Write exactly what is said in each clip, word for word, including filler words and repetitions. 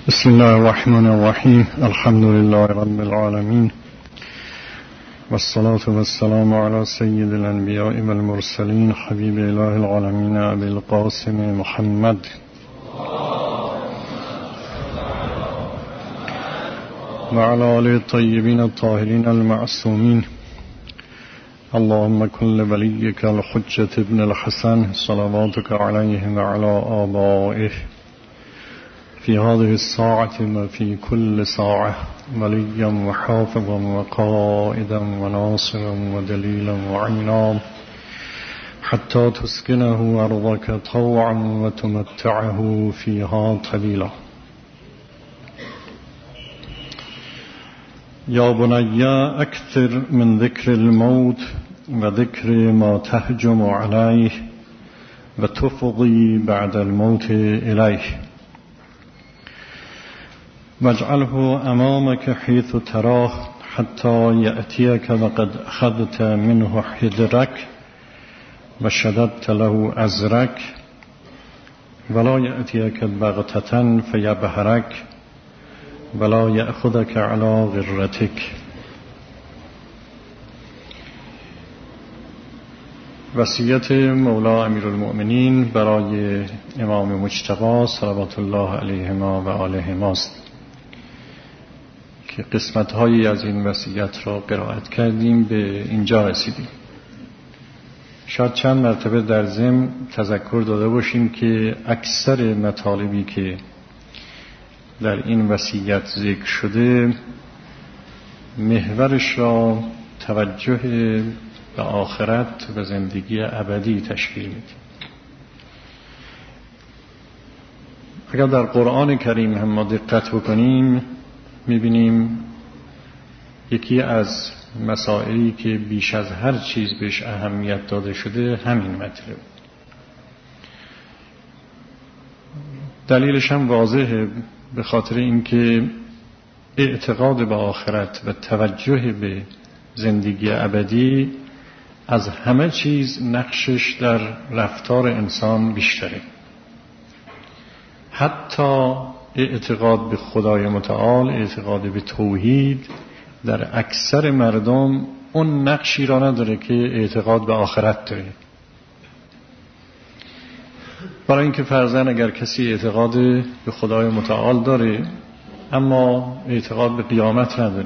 بسم الله الرحمن الرحیم. الحمد لله رب العالمین والصلاة والسلام على سید الانبیاء والمرسلین حبیب اله العالمین ابی القاسم محمد وعلى آله الطیبین الطاهرین المعصومین. اللهم كن لوليك الحجة ابن الحسن صلواتك عليه وعلى آبائه في هذه الساعة وفي كل ساعة وليا وحافظا وقائدا وناصرا ودليلا وعينا حتى تسكنه أرضك طوعا وتمتعه فيها طويلا. يا بني أكثر من ذكر الموت وذكر ما تهجم عليه وتفضي بعد الموت إليه واجعله أمامك حيث تراه حتى يأتيك وقد أخذت منه حذرك وشددت له أزرك ولا يأتيك بغتة فيبهرك ولا يأخذك على غرتك. وصیت مولا امیرالمؤمنین برای امام مجتبی صلوات الله علیهما و آلهما است که قسمت‌هایی از این وصیت را قرائت کردیم، به اینجا رسیدیم. شاید چند مرتبه در ضمن تذکر داده باشیم که اکثر مطالبی که در این وصیت ذکر شده محورش را توجه به آخرت و زندگی ابدی تشکیل میده. اگر در قرآن کریم هم ما دقت بکنیم میبینیم یکی از مسائلی که بیش از هر چیز بهش اهمیت داده شده همین مطلب. دلیلش هم واضحه، به خاطر اینکه اعتقاد به آخرت و توجه به زندگی ابدی از همه چیز نقشش در رفتار انسان بیشتره. حتی اعتقاد به خدای متعال، اعتقاد به توحید در اکثر مردم اون نقشی را نداره که اعتقاد به آخرت داره. برای اینکه فرضاً اگر کسی اعتقاد به خدای متعال داره اما اعتقاد به قیامت نداره،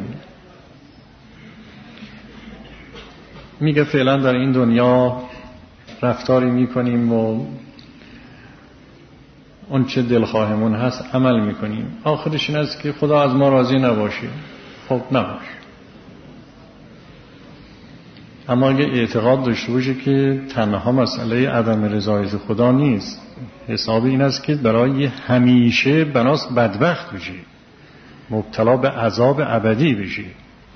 میگه فعلا در این دنیا رفتاری میکنیم و اون چه دلخواهمون هست عمل میکنیم، آخرش این است که خدا از ما راضی نباشه. خب نباشه. اما اگه اعتقاد داشته باشه که تنها مسئله عدم رضایت خدا نیست، حساب این است که برای همیشه بناست بدبخت بشه، مبتلا به عذاب ابدی بشه،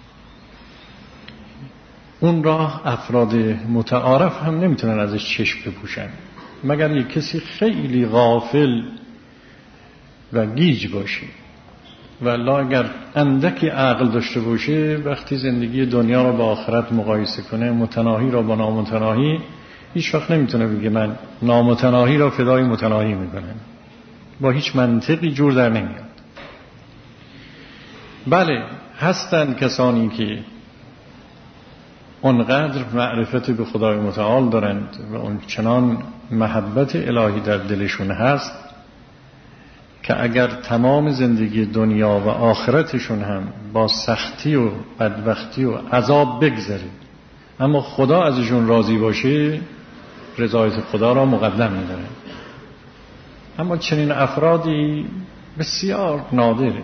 اون راه افراد متعارف هم نمیتونن ازش چشم بپوشن مگر یک کسی خیلی غافل و گیج باشه. والله اگر اندکی عقل داشته باشه وقتی زندگی دنیا رو با آخرت مقایسه کنه، متناهی را با نامتناهی، هیچ وقت نمیتونه بگه من نامتناهی را فدای متناهی میکنم. با هیچ منطقی جور در نمیاد. بله هستند کسانی که اونقدر معرفت به خدای متعال دارند و اون چنان محبت الهی در دلشون هست که اگر تمام زندگی دنیا و آخرتشون هم با سختی و بدبختی و عذاب بگذره اما خدا ازشون راضی باشه، رضایت خدا را مقدم می‌دارن. اما چنین افرادی بسیار نادره.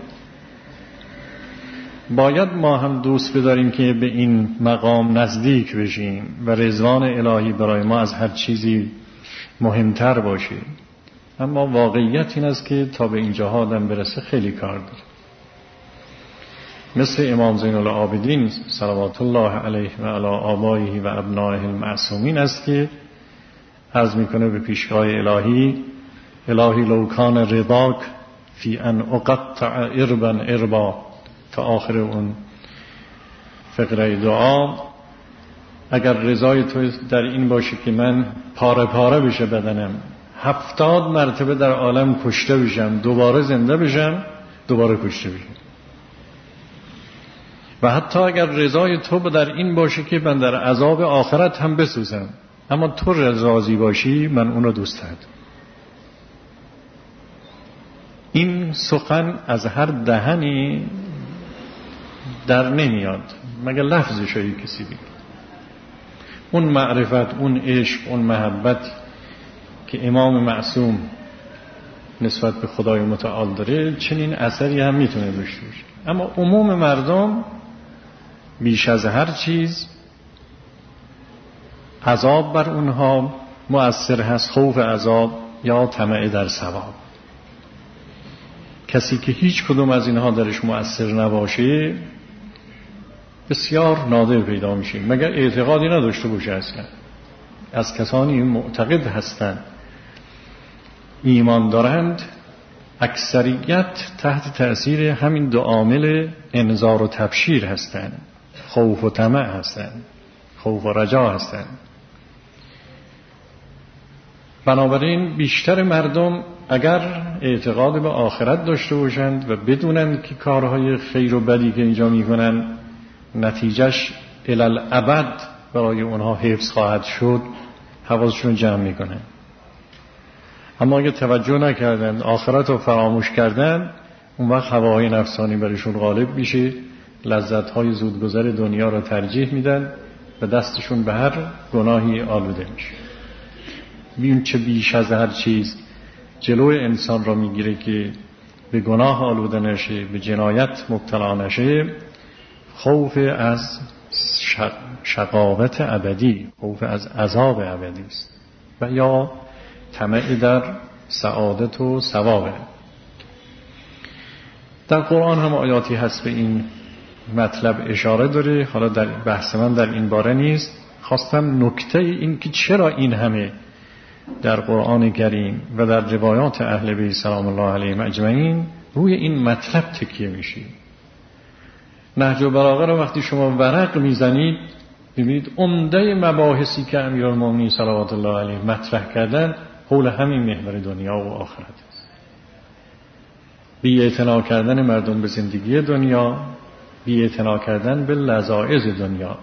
باید ما هم دوست بداریم که به این مقام نزدیک بشیم و رضوان الهی برای ما از هر چیزی مهمتر باشه. اما واقعیت این است که تا به اینجا آدم برسه خیلی کار داره. مثل امام زین العابدین صلوات الله علیه و علی آبائه و ابنائه المعصومین است که عرض میکنه به پیشگاه الهی: الهی لو کان رضاک فی ان اقطع اربا اربا، تا آخر اون فقره دعا. اگر رضای تو در این باشه که من پاره پاره بشه بدنم، هفتاد مرتبه در عالم کشته بشم، دوباره زنده بشم، دوباره کشته بشه. و حتی اگر رضای تو در این باشه که من در عذاب آخرت هم بسوزم، اما تو راضی باشی من اونو دوست دارم. این سخن از هر دهنی در نمیاد مگر لفظشایی کسی بگه. اون معرفت، اون عشق، اون محبت که امام معصوم نسبت به خدای متعال داره چنین اثری هم میتونه داشته باشه. اما عموم مردم بیش از هر چیز عذاب بر اونها مؤثر هست، خوف عذاب یا طمع در ثواب. کسی که هیچ کدوم از اینها درش مؤثر نباشه بسیار نادر پیدا میشه، مگر اعتقادی نداشته باشه. اصلا از کسانی معتقد هستند ایمان دارند اکثریت تحت تأثیر همین دو عامل انذار و تبشیر هستند، خوف و طمع هستند، خوف و رجا هستند. بنابراین بیشتر مردم اگر اعتقاد به آخرت داشته باشند و بدونند که کارهای خیر و بدی که اینجا میکنن نتیجهش الالعبد برای اونها حفظ خواهد شد، حواسشون جمع میکنن. اما اگه توجه نکردند، آخرت رو فراموش کردن، اون وقت هواهای نفسانی برشون غالب میشه، لذت‌های زودگذر دنیا رو ترجیح میدن و دستشون به هر گناهی آلوده میشه. ببین چه بیش از هر چیز جلوی انسان را میگیره که به گناه آلوده نشه، به جنایت مبتلا نشه، خوف از شقاوت ابدی، خوف از عذاب ابدی است و یا طمع در سعادت و ثواب. در قرآن هم آیاتی هست به این مطلب اشاره داره. حالا در بحث من در این باره نیست، خواستم نکته این که چرا این همه در قرآن کریم و در روایات اهل بیت سلام الله علیهم اجمعین روی این مطلب تکیه میشه. نهج البلاغه رو وقتی شما ورق میزنید ببینید عمده مباحثی که امیرالمومنین صلوات الله علیه مطرح کردن حول همین محور دنیا و آخرت است. بی‌اعتنا کردن مردم به زندگی دنیا، بی‌اعتنا کردن به لذایذ دنیا،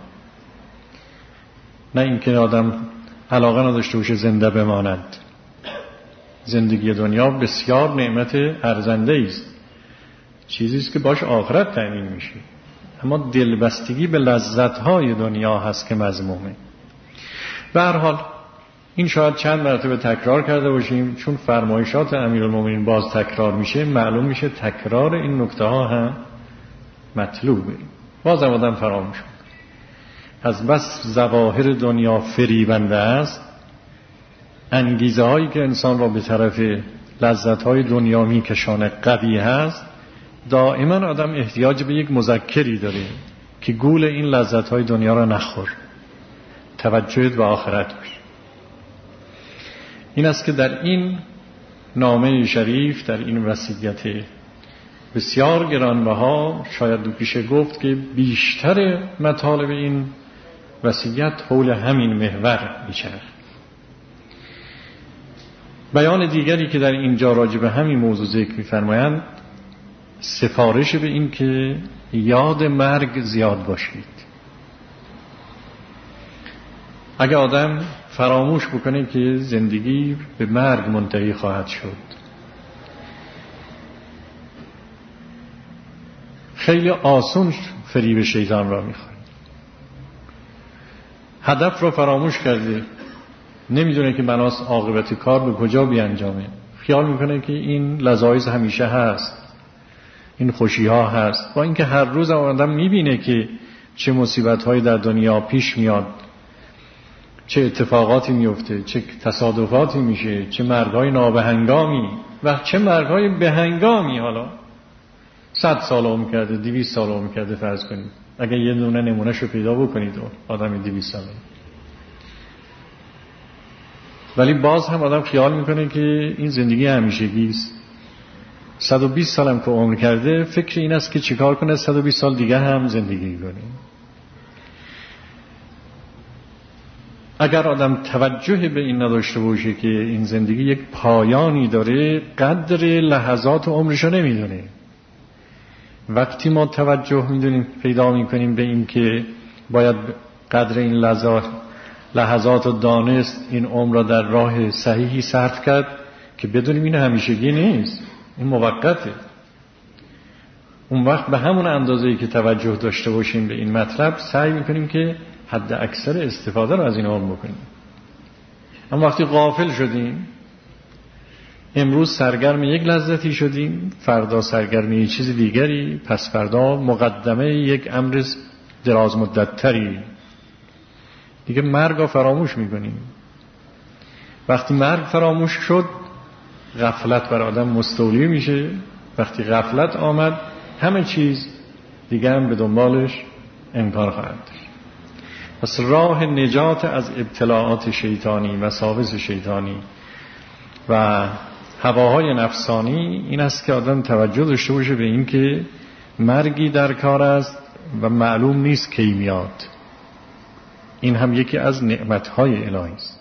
نه اینکه آدم علاقه نداشته باشه زنده بماند. زندگی دنیا بسیار نعمت ارزنده است، چیزی است که باش آخرت تأمین میشه، اما دلبستگی به لذت‌های دنیا هست که مذمومه. به هر حال این شاید چند مرتبه تکرار کرده باشیم، چون فرمایشات امیرالمومنین باز تکرار میشه، معلوم میشه تکرار این نکته ها هم مطلوبه. باز هم آدم فراموش کنه. از بس ظواهر دنیا فریبنده است، انگیزه هایی که انسان را به طرف لذت های دنیا میکشانه قوی هست، دائما آدم احتیاج به یک مذکری داره که گول این لذت های دنیا را نخور، توجهت به آخرت باش. این است که در این نامه شریف، در این وصیت بسیار گرانبها، شاید دو پیشه گفت که بیشتر مطالب این وصیت حول همین محور میچرخد. بیان دیگری که در اینجا راجع به همین موضوع ذکر می‌فرمایند، سفارش به این که یاد مرگ زیاد باشید. اگه آدم فراموش بکنه که زندگی به مرگ منتهی خواهد شد، خیلی آسون فریب شیطان را میخوره. هدف را فراموش کرده، نمیدونه که بناس عاقبت کار به کجا بیانجامه، خیال میکنه که این لذایذ همیشه هست، این خوشی ها هست، با اینکه هر روز آدم میبینه که چه مصیبت هایی در دنیا پیش میاد، چه اتفاقاتی میفته، چه تصادفاتی میشه، چه مرگهای نابهنگامی و چه مرگهای بهنگامی. حالا صد سال عمر کرده، دویست سال عمر کرده فرض کنید، اگر یه دونه نمونهشو پیدا بکنید و آدم دویست ساله، ولی باز هم آدم خیال میکنه که این زندگی همیشگی است. صد و بیست سال هم که عمر کرده، فکر این است که چیکار کنه صد و بیست سال دیگه هم زندگی کنه. اگر آدم توجه به این نداشته باشه که این زندگی یک پایانی داره، قدر لحظات عمرشو نمیدونه. وقتی ما توجه میدونیم پیدا میکنیم به این که باید قدر این لحظات لحظات رو دانست، این عمر را در راه صحیحی صرف کرد که بدونیم این همیشگی نیست، این موقته. اون وقت به همون اندازه‌ای که توجه داشته باشیم به این مطلب سعی میکنیم که حد اکثر استفاده رو از این عمر بکنیم. اما وقتی غافل شدیم، امروز سرگرم یک لذتی شدیم، فردا سرگرم یک چیز دیگری، پس فردا مقدمه یک امر دراز مدت تری، دیگه مرگ رو فراموش میکنیم. وقتی مرگ فراموش شد غفلت بر آدم مستولی میشه. وقتی غفلت آمد همه چیز دیگه هم به دنبالش انکار خواهد داشت. پس راه نجات از ابتلاعات شیطانی و وساوس شیطانی و هواهای نفسانی این است که آدم توجه داشته باشه به این که مرگی در کار است و معلوم نیست کی میاد. این هم یکی از نعمتهای الهی است.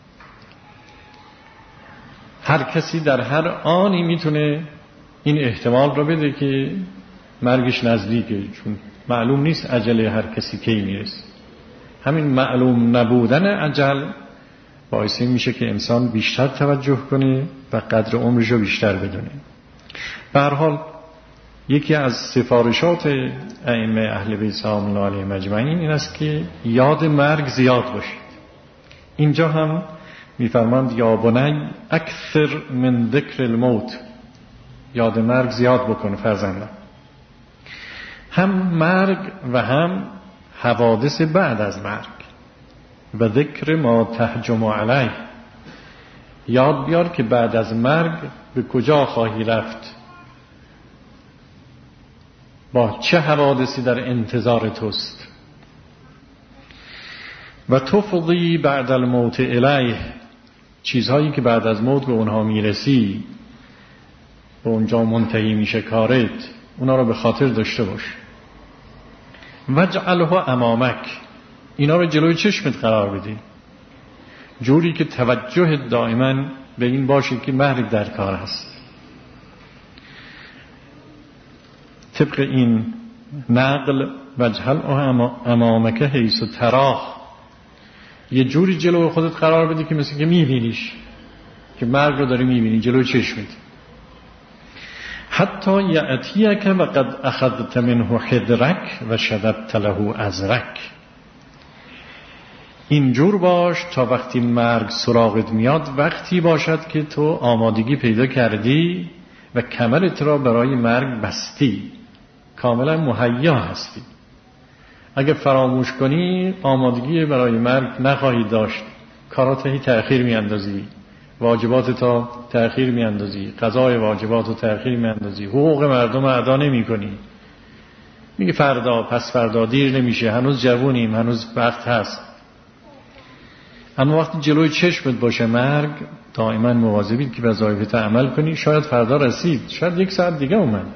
هر کسی در هر آنی میتونه این احتمال رو بده که مرگش نزدیکه، چون معلوم نیست اجل هر کسی کی میرسه. همین معلوم نبودن اجل باعث میشه که انسان بیشتر توجه کنه و قدر عمرش رو بیشتر بدونه. به هر حال یکی از سفارشات ائمه اهل بیت سلام الله علیهم اجمعین این است که یاد مرگ زیاد باشید. اینجا هم میفرماند یا بنی اکثر من ذکر الموت، یاد مرگ زیاد بکن فرزندم. هم مرگ و هم حوادث بعد از مرگ و ذکر ما تهجم علیه، یاد بیار که بعد از مرگ به کجا خواهی رفت، با چه حوادثی در انتظار توست. و تفضی بعد الموت الیه، چیزهایی که بعد از موت به اونها میرسی، به اونجا منتهی میشه کارت، اونا رو به خاطر داشته باش. وجعله امامک، اینا رو جلوی چشمت قرار بدی، جوری که توجه دائما به این باشه که مرگ در کار است. طبق این نقل وجعله امامک حیث تراه، یه جوری جلوی خودت قرار بدی که مثل که میبینیش، که مرگ رو داری میبینی جلوی چشمت. حتی یأتیک و قد اخذت منه حذرک و شددت له ازرک، اینجور باش تا وقتی مرگ سراغت میاد وقتی باشد که تو آمادگی پیدا کردی و کمرت را برای مرگ بستی، کاملا مهیا هستی. اگه فراموش کنی آمادگی برای مرگ نخواهی داشت، کارات هی تأخیر میاندازی، واجبات تا تأخیر میاندازی، قضای واجبات رو تأخیر میاندازی، حقوق مردم ادا نمی کنی، میگه فردا پس فردا، دیر نمیشه، هنوز جوونیم، هنوز وقت هست. اما وقتی جلوی چشمت باشه مرگ، دائما مواظبید که وظایفت عمل کنی. شاید فردا رسید، شاید یک ساعت دیگه اومد.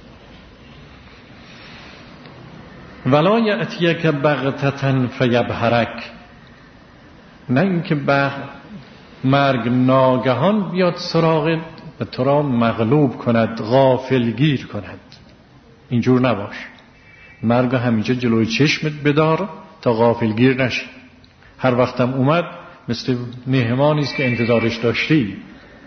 ولا یأتیک بغتة فیبهرک، نه اینکه بغ مرگ ناگهان بیاد سراغت و تو را مغلوب کند، غافلگیر کند. اینجور نباش. مرگ همیشه جلوی چشمت بدار تا غافلگیر نشی. هر وقتم اومد مثل مهمانی است که انتظارش داشتی.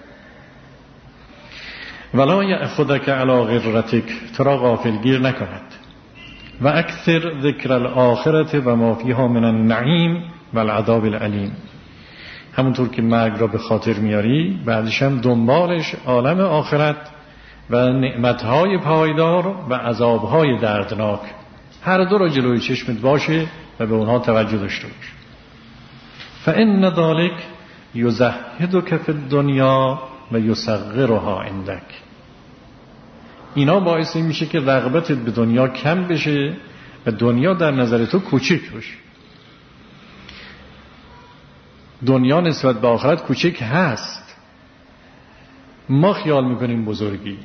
ولا یأخذک علی غرتک، تو را غافلگیر نکند. و اکثر ذکر الاخرة و ما فیها من النعیم و العذاب العلیم، همونطور که مرگ را به خاطر میاری بعدش هم دنبالش عالم آخرت و نعمتهای پایدار و عذابهای دردناک، هر دو را جلوی چشمت باشه و به اونها توجه داشته باش. فإن ذلک یزهدک فی الدنیا و یصغرها عندک، اینا باعث این میشه که رغبتت به دنیا کم بشه و دنیا در نظر تو کوچک باشه. دنیا نسبت به آخرت کوچک هست، ما خیال میکنیم بزرگی،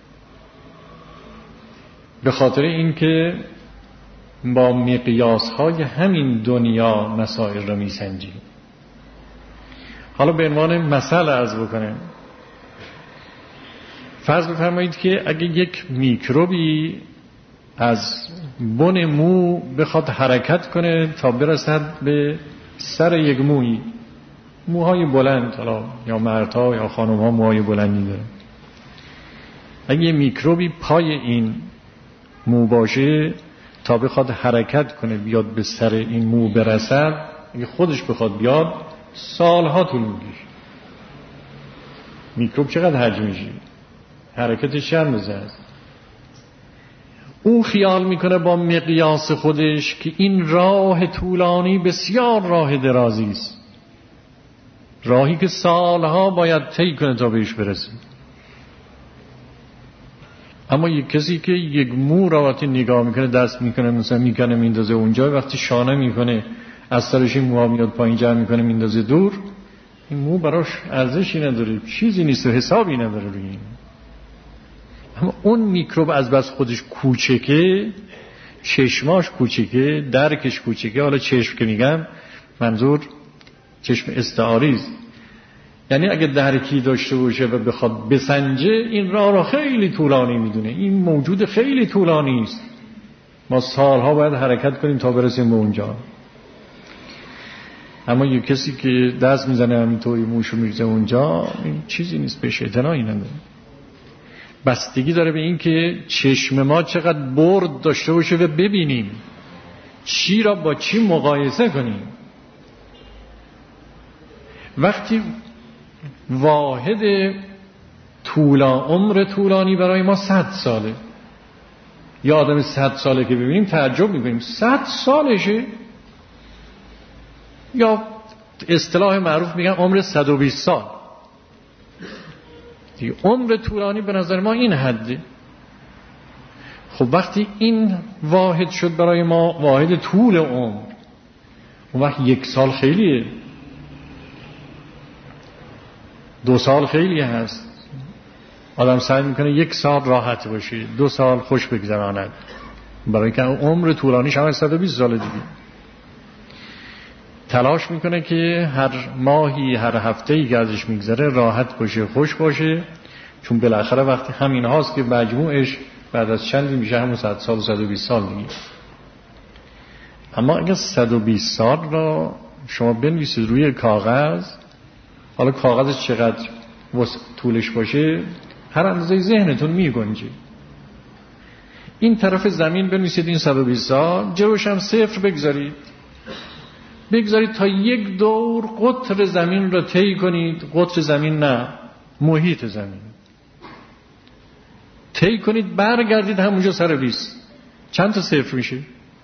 به خاطر اینکه با مقیاس های همین دنیا مسائل رو میسنجیم. حالا به عنوان مثال عرض بکنم، فرض بفرمایید که اگه یک میکروبی از بن مو بخواد حرکت کنه تا برسد به سر یک مویی، موهای بلند، حالا یا مردها یا خانمها موهای بلندی دارن. اگه یه میکروبی پای این مو باشه تا بخواد حرکت کنه بیاد به سر این مو برسد، اگه خودش بخواد بیاد سالها طول میکشه. میکروب چقدر حجمشه، حرکتش چند اندازه است. اون خیال میکنه با مقیاس خودش که این راه طولانی بسیار راه درازی است، راهی که سالها باید طی کنه تا بهش برسه. اما یک کسی که یک مو را وقتی نگاه میکنه، دست میکنه مثلا میکنه میندازه اونجا، وقتی شانه میکنه از سرش این موها میاد پایین جمع میکنه میندازه دور، این مو براش ارزشی نداره، چیزی نیست و حسابی نداره روی این. اما اون میکروب از بس خودش کوچکه، چشماش کوچکه، درکش کوچکه. حالا چشم که میگم منظور چشم استعاری است، یعنی اگه درکی داشته باشه و بخواد بسنجه این راه را خیلی طولانی میدونه، این موجود خیلی طولانی است، ما سالها باید حرکت کنیم تا برسیم به اونجا. اما یه کسی که دست میزنه همینطوری موشو میریزه اونجا، این چیزی نیست، بهش اعتنایی نداره. بستگی داره به این که چشم ما چقدر برد داشته باشه و ببینیم چی را با چی مقایسه کنیم. وقتی واحد طولا عمر طولانی برای ما صد ساله، یا آدم صد ساله که ببینیم تعجب میکنیم، صد سالشه. یا اصطلاح معروف میگن عمر صد و بیست سال. دیگه عمر طولانی به نظر ما این حده. خب وقتی این واحد شد برای ما واحد طول عمر، اون وقت یک سال خیلیه، دو سال خیلی هست. آدم سعی میکنه یک سال راحت باشه، دو سال خوش بگذراند، برای که عمر طولانیش هم صد و بیست سال دیگه. تلاش میکنه که هر ماهی هر هفته‌ای که ازش میگذره راحت باشه، خوش باشه، چون بالاخره وقتی همین هاست که مجموعش بعد از چندی میشه همون صد سال و صد و بیست سال دیگه. اما اگر صد و بیست سال را شما بنویسید روی کاغذ، حالا کاغذش چقدر طولش باشه هر اندازه ذهنتون میگنجه. این طرف زمین بنویسید این صد و بیست سال، جلوش هم صفر بگذارید، بگذارید تا یک دور قطر زمین را طی کنید. قطر زمین نه، محیط زمین طی کنید، برگردید همونجا سر بیست. چند تا صفر میشه؟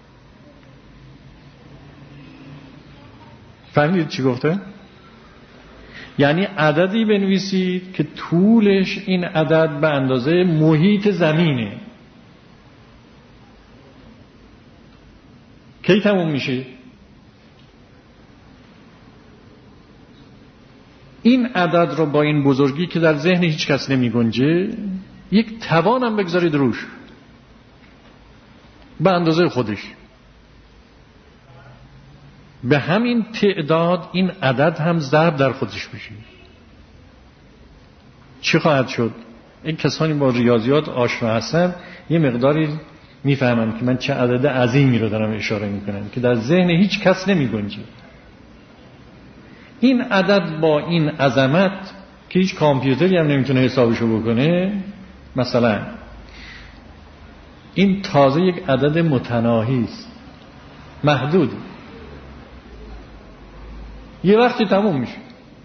فهمیدید چی گفته؟ یعنی عددی بنویسید که طولش این عدد به اندازه محیط زمینه. کی تموم میشه؟ این عدد رو با این بزرگی که در ذهن هیچ کس نمی گنجه، یک توانم بگذارید روش به اندازه خودش. به همین تعداد این عدد هم ضرب در خودش میشه. چی خواهد شد؟ این کسانی با ریاضیات آشنا هستن یه مقداری میفهمن که من چه عدد عظیمی رو دارم اشاره میکنم که در ذهن هیچ کس نمی گنجه. این عدد با این عظمت که هیچ کامپیوتری هم نمیتونه حسابشو بکنه، مثلا این تازه یک عدد متناهی است، محدود، یه وقتی تموم میشه.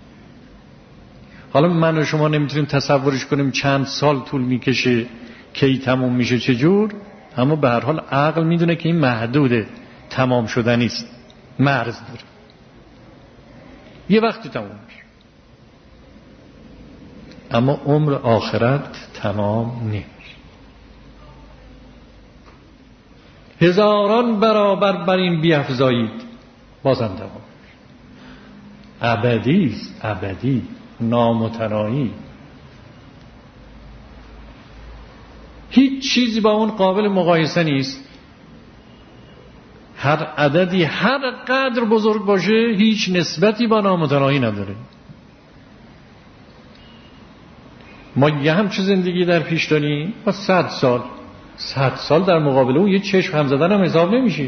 حالا من و شما نمیتونیم تصورش کنیم چند سال طول میکشه، کی تموم میشه، چجور، اما به هر حال عقل میدونه که این محدوده، تمام شدنی است، مرز داره، یه وقتی تموم میشه. اما عمر آخرت تمام نمیشه. هزاران برابر بر این بیفزایید بازم تمام میشه. ابدی است، ابدی، نامتناهی. هیچ چیزی با اون قابل مقایسه نیست. هر عددی هر قدر بزرگ باشه هیچ نسبتی با نامتناهی نداره. ما یه همچه زندگی در پیش داریم با صد سال، صد سال در مقابل اون یه چشم هم زدن هم حساب نمیشه.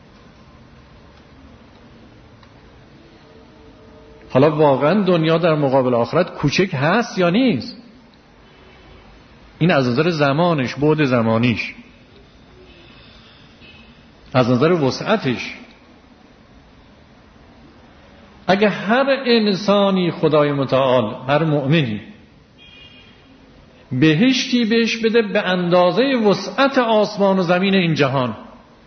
حالا واقعا دنیا در مقابل آخرت کوچک هست یا نیست؟ این از نظر زمانش، بعد زمانیش، از نظر وسعتش. اگه هر انسانی خدای متعال، هر مؤمنی بهشتی بهش بده به اندازه وسعت آسمان و زمین این جهان،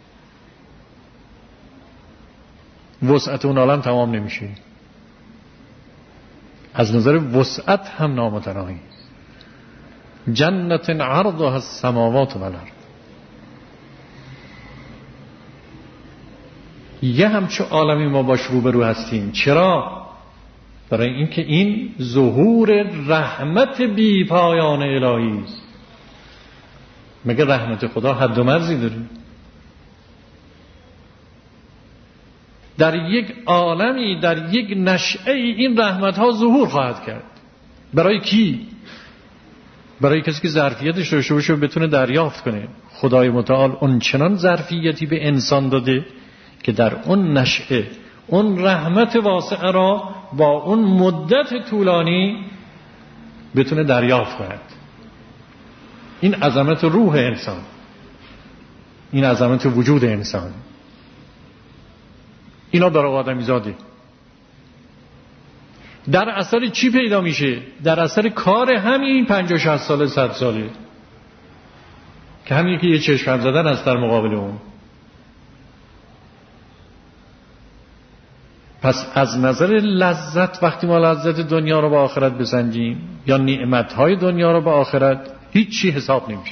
وسعت اون عالم تمام نمیشه. از نظر وسعت هم نامتناهی. جنت عرضها السماوات و الارض. یه همچه عالمی ما باش روبرو هستیم. چرا؟ برای اینکه این ظهور رحمت بی پایان الهی است. مگه رحمت خدا حد و مرزی داره؟ در یک عالمی، در یک نشأه این رحمت ها ظهور خواهد کرد. برای کی؟ برای کسی که ظرفیتش داشته باشه و بتونه دریافت کنه. خدای متعال اون چنان ظرفیتی به انسان داده که در اون نشأه اون رحمت واسعه را با اون مدت طولانی بتونه دریافت کند. این عظمت روح انسان، این عظمت وجود انسان، اینا برای آدمی زاده. در اثر چی پیدا میشه؟ در اثر کار همین پنجاه شصت ساله صد ساله که همین که یه چشم هم زدن است در مقابل اون. پس از نظر لذت وقتی ما لذت دنیا رو با آخرت بسنجیم یا نعمتهای دنیا رو با آخرت، هیچی حساب نمیشه.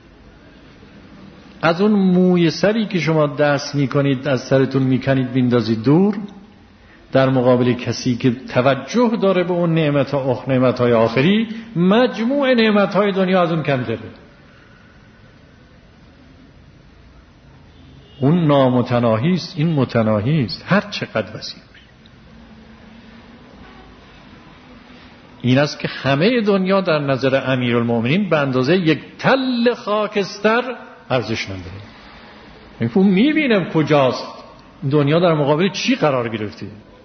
از اون موی سری که شما دست میکنید از سرتون میکنید بیندازید دور، در مقابل کسی که توجه داره به اون نعمت ها نعمتهای آخری، مجموع نعمتهای دنیا از اون کم داره. اون نامتناهی است، این متناهی است، هر چقدر وسیع. این است که همه دنیا در نظر امیرالمومنین به اندازه یک تل خاکستر ارزش نداره. من میبینم کجاست دنیا در مقابل چی قرار گرفته.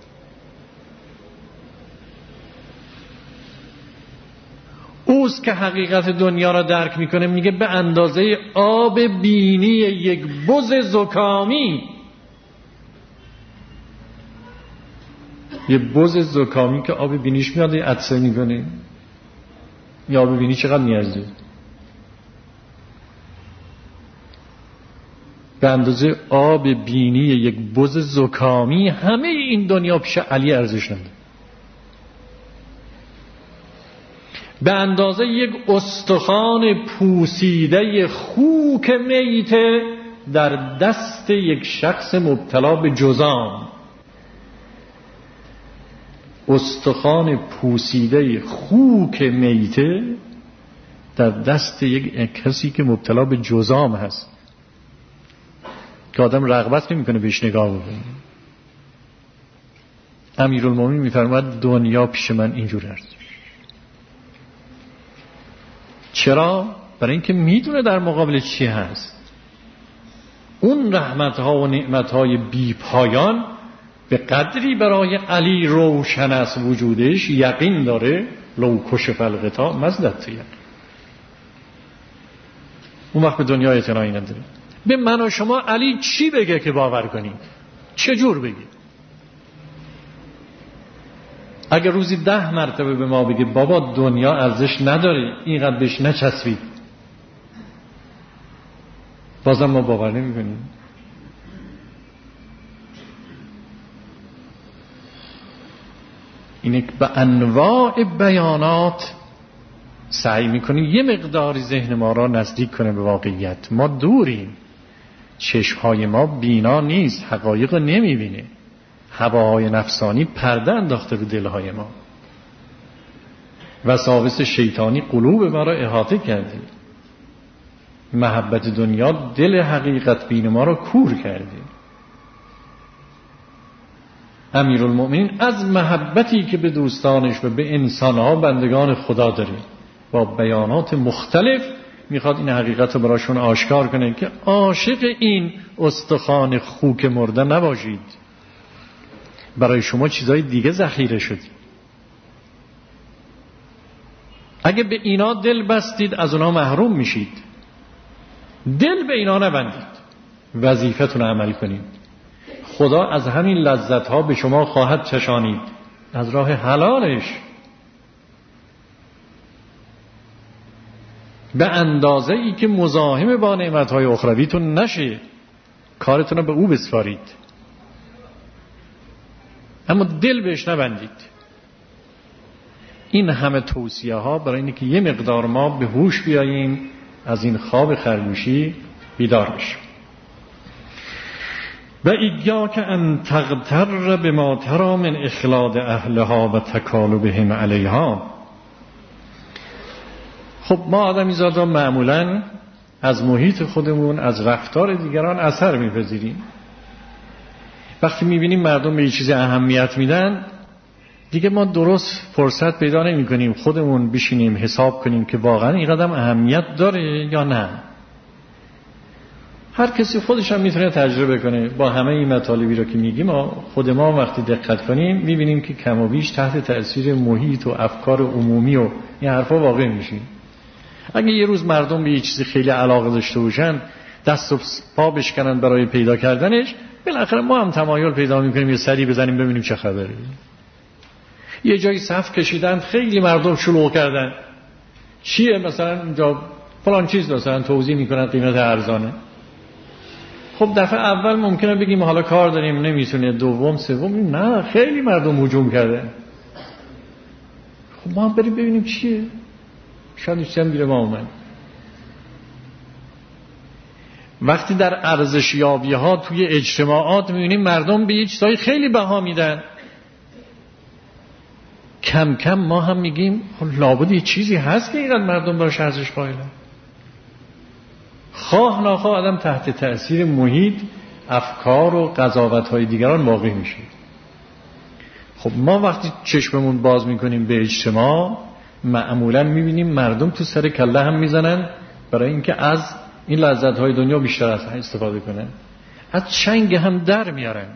اوست که حقیقت دنیا را درک میکنه. میگه به اندازه آب بینی یک بز زکامی. یه بز زکامی که آب بینیش میاد عطسه میکنه، یا آب بینی چقدر میارزه؟ به اندازه آب بینی یک بز زکامی همه این دنیا پیش علی ارزش نداره. به اندازه یک استخوان پوسیده خوک میته در دست یک شخص مبتلا به جذام. استخوان پوسیده خوک میته در دست یک کسی که مبتلا به جذام هست، که آدم رغبت نمی کنه بهش نگاه بکنه. امیرالمومنین میفرماید دنیا پیش من اینجور ارزش. چرا؟ برای اینکه میدونه در مقابل چی هست. اون رحمتها و نعمتهای بی پایان به قدری برای علی روشن است وجودش، یقین داره لو کشف الغطا مزدت یقین. اون وقت به دنیا اعتنایی نداره. به من و شما علی چی بگه که باور کنیم؟ چجور بگه؟ اگر روزی ده مرتبه به ما بگه بابا دنیا ارزش نداره، اینقدر بهش نچسبید، بازم ما باور نمی کنیم. اینه که به انواع بیانات سعی میکنیم یه مقداری ذهن ما را نزدیک کنه به واقعیت. ما دوریم، چشمهای ما بینا نیست، حقایق رو نمیبینه. هواهای نفسانی پرده انداخته رو دلهای ما، وساوس شیطانی قلوب ما را احاطه کرده. محبت دنیا دل حقیقت بین ما را کور کرده. امیرالمومنین از محبتی که به دوستانش و به انسانها بندگان خدا داره با بیانات مختلف میخواد این حقیقت رو براشون آشکار کنه که عاشق این استخوان خوک مرده نباشید. برای شما چیزای دیگه ذخیره شد. اگه به اینا دل بستید از اونا محروم میشید. دل به اینا نبندید، وظیفتون عمل کنید. خدا از همین لذت ها به شما خواهد چشانید، از راه حلالش، به اندازه ای که مزاحم با نعمت های اخرویتون نشه. کارتون رو به او بسپارید، اما دل بهش نبندید. این همه توصیه ها برای اینه که یه مقدار ما به هوش بیاییم، از این خواب خرگوشی بیدار بشیم. و ایاک ان تغتر بما تری من اخلاد اهلها و تکالبهم علیها. خب ما آدمی زادا معمولاً از محیط خودمون، از رفتار دیگران اثر میپذیریم. وقتی میبینیم مردم به یه چیزی اهمیت میدن، دیگه ما درست فرصت پیدا نمی کنیم خودمون بشینیم حساب کنیم که واقعا این قدم اهمیت داره یا نه. هر کسی خودش هم میتونه تجربه کنه. با همه این مطالبی رو که میگیم، خود ما وقتی دقت کنیم میبینیم که کم و بیش تحت تأثیر محیط و افکار عمومی و این حرفا واقع میشیم. اگه یه روز مردم به یه چیزی خیلی علاقه داشته باشن، دست و پا بشکنن برای پیدا کردنش، بالاخره ما هم تمایل پیدا میکنیم یه سری بزنیم ببینیم چه خبره. یه جایی صف کشیدن، خیلی مردم شلوغ کردن، چیه مثلا اینجا فلان چیز مثلا توضیح میکنن قیمت ارزانه. خب دفعه اول ممکنه بگیم حالا کار داریم نمیتونه، دوم سوم نه، خیلی مردم هجوم کردن. خب ما هم بریم ببینیم چیه، شاید چیزی هم بیره ما اومد. وقتی در ارزشیابی ها توی اجتماعات میبینیم مردم به یه چیزای خیلی بها میدن، کم کم ما هم میگیم لابد یه چیزی هست که اینقدر مردم براش ارزش قائلن. خواه ناخواه آدم تحت تأثیر محیط، افکار و قضاوت‌های دیگران واقع میشه. خب ما وقتی چشممون باز میکنیم به اجتماع، معمولا میبینیم مردم تو سر کله هم میزنن برای اینکه از این لذت‌های دنیا بیشتر از استفاده کنن، از چنگ هم در میارن.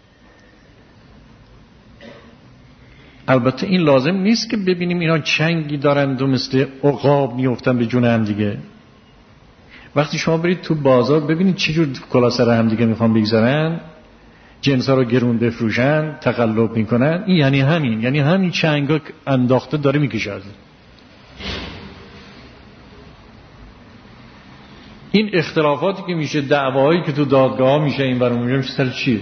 البته این لازم نیست که ببینیم اینا چنگی دارند و مثل عقاب میافتن به جون هم دیگه. وقتی شما برید تو بازار ببینید چه جور کلا سر هم دیگه میخوان بگذارن، جنسا رو گرون بفروشن، تقلب میکنن، این یعنی همین یعنی همین چنگا انداخته داره میکشه. این اختلافاتی که میشه، دعوایی که تو دادگاه میشه این برام میگم سر چیه؟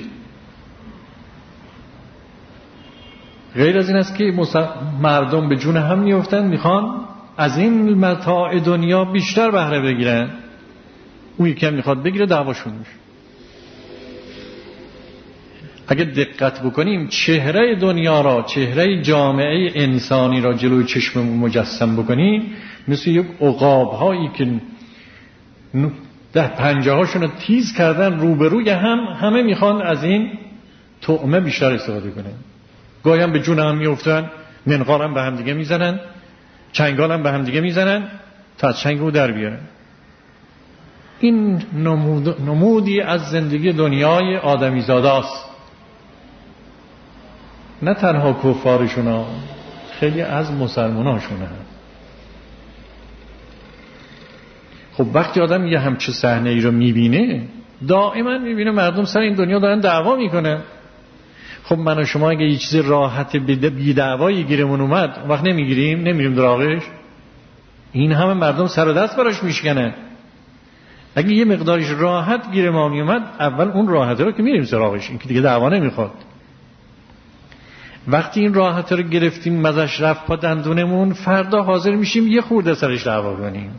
غیر از این است که مردم به جون هم میافتن، میخوان از این متاع دنیا بیشتر بهره بگیرن، اون یکی هم میخواد بگیره، دعواشون میشه. اگه دقت بکنیم چهره دنیا را، چهره جامعه انسانی را جلوی چشممون مجسم بکنیم، مثل یک عقاب هایی که ده پنجه هاشون رو تیز کردن روبروی هم، همه میخوان از این طعمه بیشتر استفاده کنن. گاهی هم به جون هم میافتن، منقار هم به هم دیگه میزنن، چنگال هم به هم دیگه میزنن تا از چنگ رو در بیارن. این نمود، نمودی از زندگی دنیای آدمی زاده است. نه تنها کفارشون ها، خیلی از مسلمان هاشون هم. خب وقتی آدم یه همچه صحنه ای رو میبینه، دائما میبینه مردم سر این دنیا دارن دعوا میکنن. خب من و شما اگه یه چیز راحت بی دعوایی گیرمون اومد، وقت نمیگیریم، نمیریم دراغش. این همه مردم سر و دست براش میشکنن. اگه یه مقدارش راحت گیر ما میومد، اول اون راحته رو که میریم سراغش، این که دیگه دعوا نمیخواد. وقتی این راحته رو گرفتیم، مزش رفت پا دندونمون، فردا حاضر میشیم یه خورده سرش دعوا کنیم.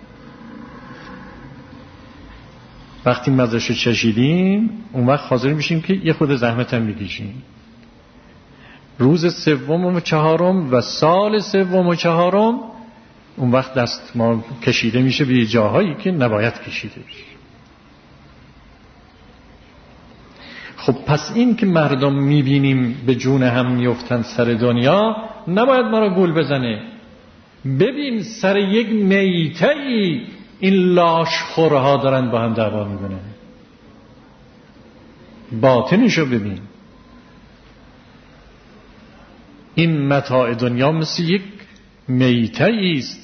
وقتی مزش رو چشیدیم، اون وقت حاضر میشیم که یه خورده زحمت هم بکشیم. روز سوم و چهارم و سال سوم و چهارم، اون وقت دست ما کشیده میشه به جاهایی که نباید کشیده بشه. خب پس این که مردم میبینیم به جون هم میفتن سر دنیا، نباید ما رو گول بزنه. ببین سر یک میتهی این لاشخورها دارن با هم دعوا میکنن. باطنشو ببین. این متاع دنیا مثل یک میته است،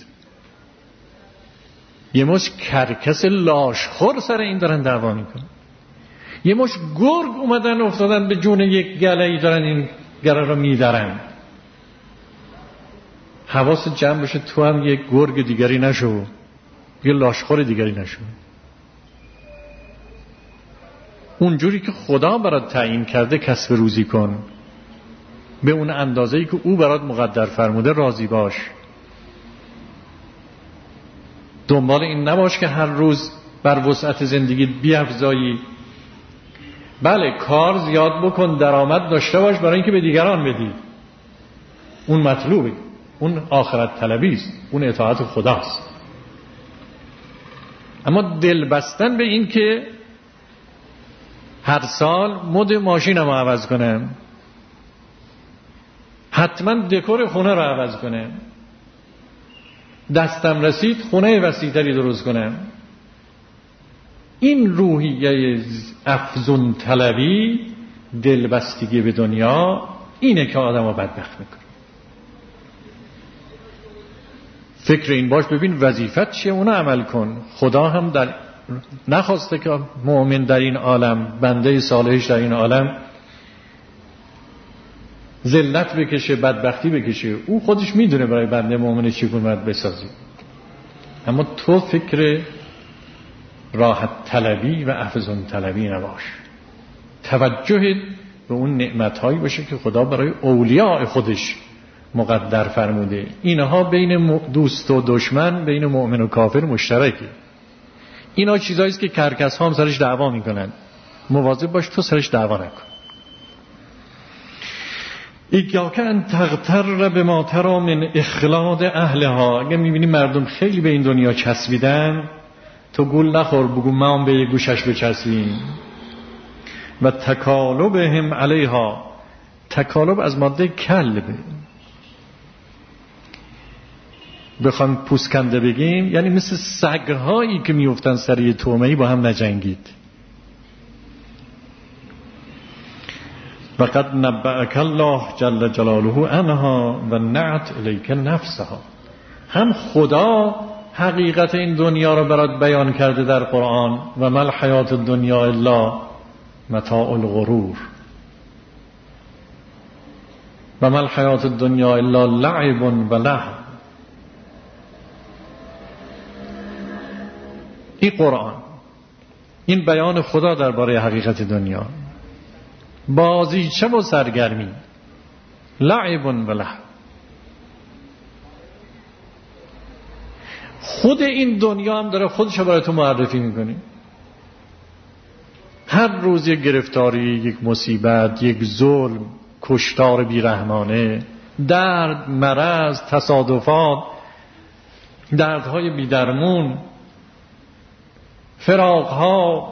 یه مش کرکس لاشخور سر این دارن دعوا میکنن. یه مش گرگ اومدن افتادن به جون یک گله‌ای دارن این گله رو میدرن. حواست جمع بشه تو هم یک گرگ دیگری نشو، یه لاشخور دیگری نشو. اونجوری که خدا برات تعیین کرده کسب روزی کن، به اون اندازه‌ای که او برات مقدر فرموده راضی باش. دنبال این نباش که هر روز بر وسعت زندگیت بیافزایی. بله کار زیاد بکن، درآمد داشته باش برای اینکه به دیگران بدی، اون مطلوبه، اون آخرت طلبی است، اون اطاعت خداست. اما دل بستن به این که هر سال مد ماشینمو عوض کنم، حتما دکور خونه رو عوض کنم، دستم رسید خونه وسیع‌تری درست کنم، این روحیه افزون طلبی، دلبستگی به دنیا، اینه که آدمو بدبخت میکنه. فکر این باش، ببین وظیفت چیه، اونو عمل کن. خدا هم در نخواسته که مؤمن در این عالم، بنده صالحش در این عالم ذلت بکشه، بدبختی بکشه. او خودش میدونه برای بنده مؤمن چگونه باید بسازی. اما تو فکر راحت طلبی و افزون طلبی نباش. توجهت به اون نعمت‌هایی باشه که خدا برای اولیاء خودش مقدر فرموده. اینها بین دوست و دشمن، بین مؤمن و کافر مشترکه. اینا چیزایی است که کرکس ها هم سرش دعوا میکنن. مواظب باش تو سرش دعوا نکن. ایاک ان تغتر بما تری من اخلاد اهلها. اگه میبینی مردم خیلی به این دنیا چسبیدن، تو گول نخور بگو ما هم به یک گوشش بچسبیم. و تکالبهم علیها. تکالب از ماده کلبه، بخوام پوسکنده بگیم یعنی مثل سگ‌هایی که میافتن سر یه طعمه‌ای با هم نجنگید. وقد نبأک الله جل جلاله عنها و نعت الیک نفسها. هم خدا حقیقت این دنیا رو برات بیان کرده در قرآن، و ما الحیات الدنیا الا متاع الغرور، و ما الحیات الدنیا الا لعب و لهو. این قرآن، این بیان خدا درباره حقیقت دنیا، بازیچه و سرگرمی، لعب و لهو. خود این دنیا هم داره خودش برای تو معرفی میکنه. هر روز یک گرفتاری، یک مصیبت، یک ظلم، کشتار بیرحمانه، درد، مرض، تصادفات، دردهای بیدرمون، فراقها،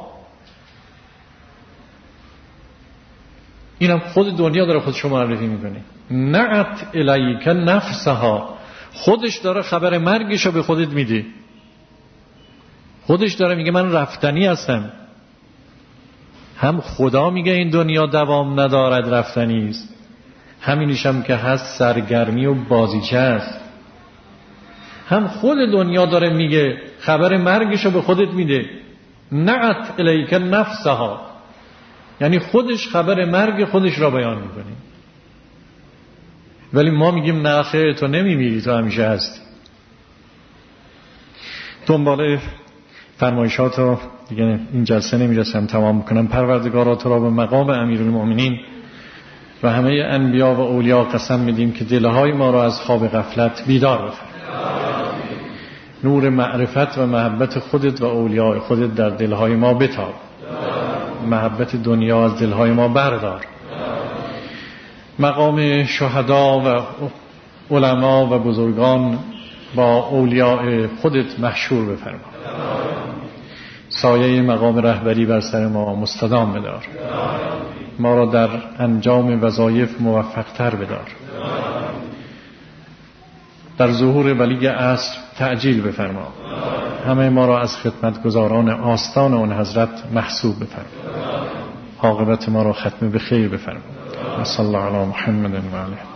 اینم خود دنیا داره خودشو معرفی میکنه. نعت الیک نفسها. خودش داره خبر مرگشو به خودت میده. خودش داره میگه من رفتنی هستم. هم خدا میگه این دنیا دوام ندارد، رفتنی است. همینش هم که هست سرگرمی و بازیچه است. هم خود دنیا داره میگه خبر مرگشو به خودت میده. نعت الیک نفسها، یعنی خودش خبر مرگ خودش را بیان میکنه. ولی ما میگیم نه خیر، تو نمیمیری، تو همیشه هستی. دنبال فرمایشات رو دیگه این جلسه نمیرسم تمام کنم. پروردگارا تو را به مقام امیرالمؤمنین و همه انبیا و اولیا قسم میدیم که دلهای ما را از خواب غفلت بیدار بفرما. نور معرفت و محبت خودت و اولیاء خودت در دلهای ما بتاب. محبت دنیا از دلهای ما بردار. مقام شهدا و علما و بزرگان با اولیاء خودت محشور بفرما. سایه مقام رهبری بر سر ما مستدام بدار. ما را در انجام وظایف موفق تر بدار. در ظهور ولی عصر تعجیل بفرما. همه ما را از خدمتگزاران آستان اون حضرت محسوب بفرما. عاقبت ما را ختم به خیر بفرما. صلی الله علی محمد و آله.